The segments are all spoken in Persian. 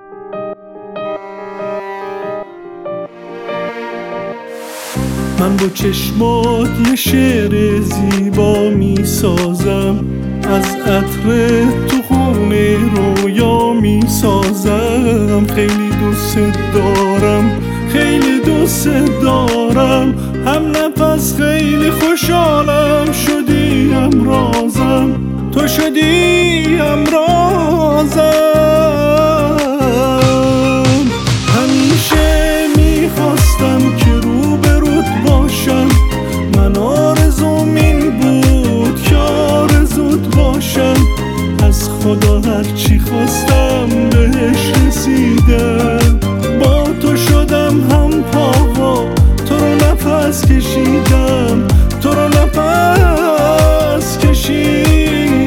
من با چشمات یه شعر زیبا می سازم، از عطر تو خونه رویا می سازم. خیلی دوست دارم، خیلی دوست دارم، هم نفس خیلی خوشحالم. شدی همرازم، تو شدی همرازم. همیشه میخواستم که روبروت باشم، من آرزوم این بود که آرزوت باشم. از خدا هرچی خواستم بهش رسیدم، با تو شدم هم پاوا، تو رو نفس کشیدم، تو رو نفس کشیدم.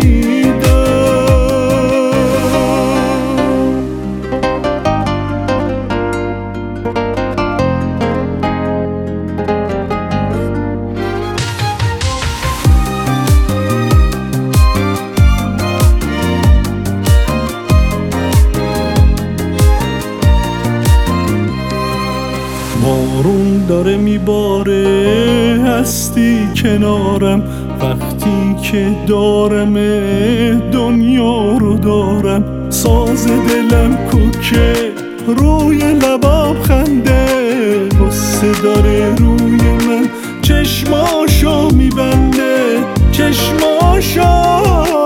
بارون داره میباره، هستی کنارم، وقتی که دارم دنیا رو دارم. ساز دلم کوکه، روی لبام خنده، غصه داره روی من، چشماشو میبنده، چشماشو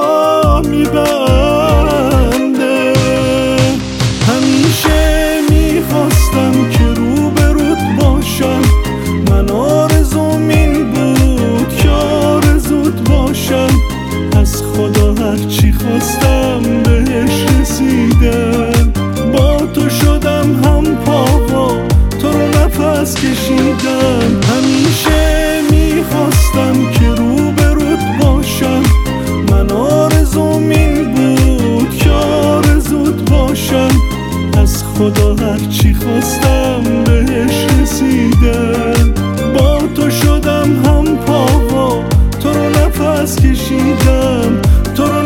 میبنده. همیشه میخواستم که من آرزوم این بود که آرزوت باشم. از خدا هرچی خواستم بهش رسیدم، با تو شدم هم پاوا، تو رو نفس کشیدم. همیشه میخواستم که روبروت باشم، من آرزوم این بود که آرزوت باشم. از خدا هرچی خواستم بهش رسیدم، با تو شدم هم پاوا، تو رو نفس کشیدم، تو رو